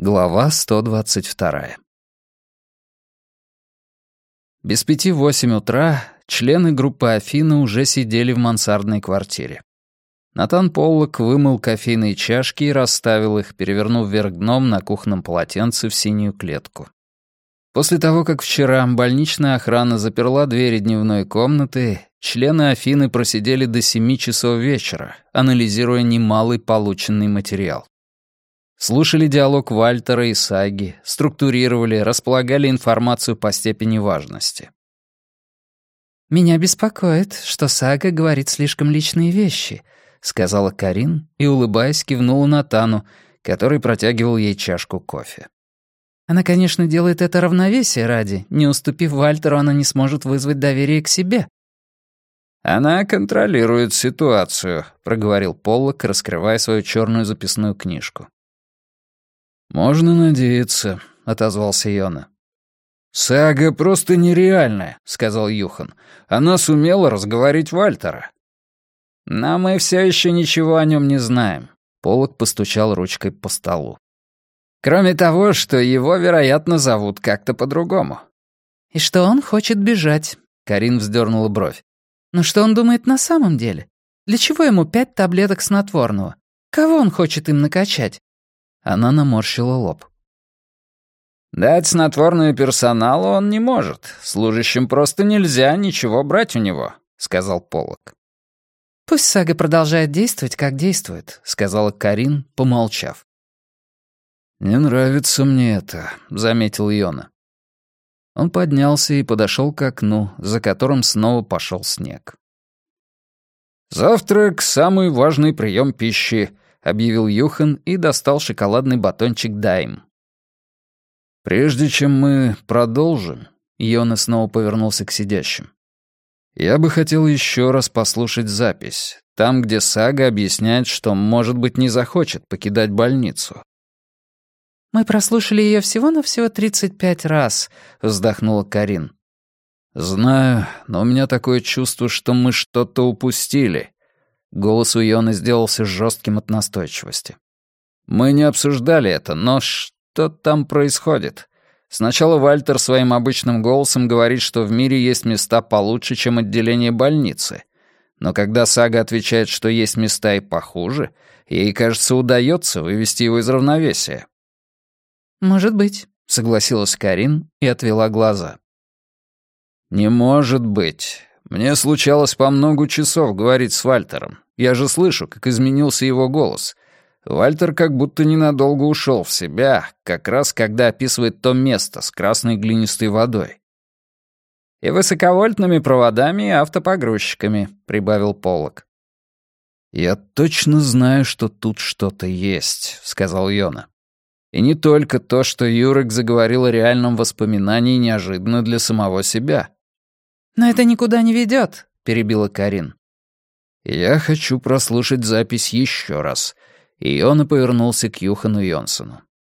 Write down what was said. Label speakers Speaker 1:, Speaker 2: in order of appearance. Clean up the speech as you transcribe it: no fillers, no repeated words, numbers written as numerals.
Speaker 1: Глава 122. Без 5:08 утра члены группы Афины уже сидели в мансардной квартире. Натан Поллок вымыл кофейные чашки и расставил их, перевернув вверх дном на кухонном полотенце в синюю клетку. После того, как вчера больничная охрана заперла двери дневной комнаты, члены Афины просидели до 7 часов вечера, анализируя немалый полученный материал. Слушали диалог Вальтера и Саги, структурировали, располагали информацию по степени важности. «Меня беспокоит, что Сага говорит слишком личные вещи», — сказала Карин и, улыбаясь, кивнула Натану, который протягивал ей чашку кофе. «Она, конечно, делает это равновесие ради. Не уступив Вальтеру, она не сможет вызвать доверие к себе». «Она контролирует ситуацию», — проговорил Поллок, раскрывая свою черную записную книжку. «Можно надеяться», — отозвался Йона. «Сага просто нереальная», — сказал Юхан. «Она сумела разговорить Вальтера». «Но мы все еще ничего о нем не знаем», — Поллок постучал ручкой по столу. «Кроме того, что его, вероятно, зовут как-то по-другому». «И что он хочет бежать», — Карин вздернула бровь. «Но что он думает на самом деле? Для чего ему 5 таблеток снотворного? Кого он хочет им накачать?» Она наморщила лоб. «Дать снотворное персоналу он не может. Служащим просто нельзя ничего брать у него», — сказал Поллок. «Пусть Сага продолжает действовать, как действует», — сказала Карин, помолчав. «Не нравится мне это», — заметил Йона. Он поднялся и подошел к окну, за которым снова пошел снег. «Завтрак — самый важный прием пищи», — объявил Юхан и достал шоколадный батончик «Дайм». «Прежде чем мы продолжим», — Йона снова повернулся к сидящим, «я бы хотел еще раз послушать запись, там, где Сага объясняет, что, может быть, не захочет покидать больницу». «Мы прослушали ее всего-навсего 35 раз», — вздохнула Карин. «Знаю, но у меня такое чувство, что мы что-то упустили». Голос у Йоны сделался жестким от настойчивости. «Мы не обсуждали это, но что там происходит? Сначала Вальтер своим обычным голосом говорит, что в мире есть места получше, чем отделение больницы. Но когда Сага отвечает, что есть места и похуже, ей, кажется, удается вывести его из равновесия». «Может быть», — согласилась Карин и отвела глаза. «Не может быть. Мне случалось по много часов говорить с Вальтером. Я же слышу, как изменился его голос. Вальтер как будто ненадолго ушел в себя, как раз когда описывает то место с красной глинистой водой». «И высоковольтными проводами, и автопогрузчиками», — прибавил Поллок. «Я точно знаю, что тут что-то есть», — сказал Йона. «И не только то, что Юрек заговорил о реальном воспоминании неожиданно для самого себя». «Но это никуда не ведет», — перебила Карин. «Я хочу прослушать запись еще раз», — и Йона повернулся к Юхану Йонсону.